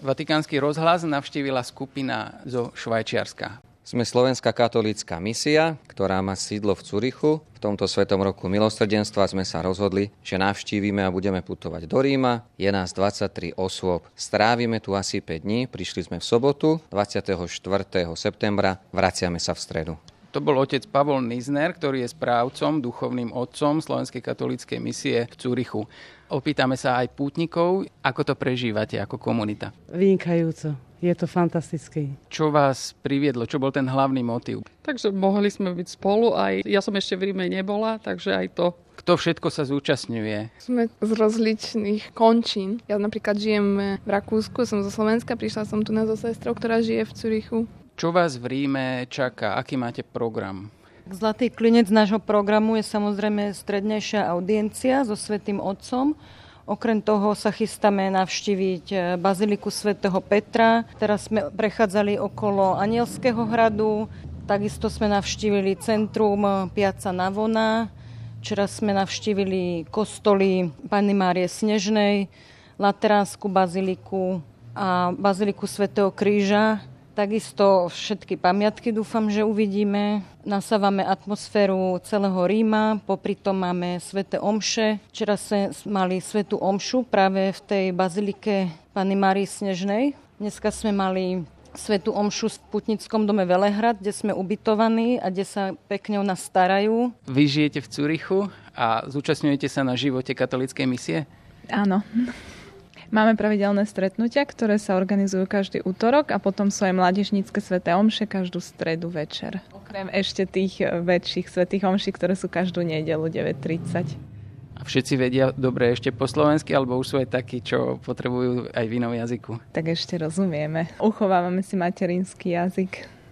Vatikánsky rozhlas navštívila skupina zo Švajčiarska. Sme Slovenská katolícka misia, ktorá má sídlo v Curychu. V tomto Svetom roku milosrdenstva sme sa rozhodli, že navštívime a budeme putovať do Ríma. Je nás 23 osôb. Strávime tu asi 5 dní. Prišli sme v sobotu, 24. septembra. Vraciame sa v stredu. To bol otec Pavol Nizner, ktorý je správcom, duchovným otcom Slovenskej katolíckej misie v Curychu. Opýtame sa aj pútnikov, ako to prežívate ako komunita. Vynikajúco. Je to fantastické. Čo vás priviedlo? Čo bol ten hlavný motív? Takže mohli sme byť spolu. Aj ja som ešte v Ríme nebola, takže aj to. Kto všetko sa zúčastňuje? Sme z rozličných končín. Ja napríklad žijem v Rakúsku, som zo Slovenska, prišla som tu so sestrou, ktorá žije v Curychu. Čo vás v Ríme čaká? Aký máte program? Zlatý klinec nášho programu je samozrejme strednejšia audiencia so Svätým Otcom. Okrem toho sa chystáme navštíviť baziliku svätého Petra. Teraz sme prechádzali okolo Anielského hradu. Takisto sme navštívili centrum Piazza Navona. Včera sme navštívili kostoly Panny Márie Snežnej, Lateránsku baziliku a baziliku svätého Kríža. Takisto všetky pamiatky dúfam, že uvidíme. Nasávame atmosféru celého Ríma, popri tom máme sväté omše. Včera sme mali svätú omšu práve v tej bazilike Panny Márie Snežnej. Dneska sme mali svätú omšu v putnickom dome Velehrad, kde sme ubytovaní a kde sa pekne o nás starajú. Vy žijete v Curychu a zúčastňujete sa na živote katolíckej misie? Áno. Máme pravidelné stretnutia, ktoré sa organizujú každý utorok a potom sú aj mládežnícke sväté omše každú stredu večer. Okrem ešte tých väčších svätých omší, ktoré sú každú nedeľu 9:30. A všetci vedia dobre ešte po slovensky, alebo už sú aj takí, čo potrebujú aj v inom jazyku? Tak ešte rozumieme. Uchovávame si materinský jazyk.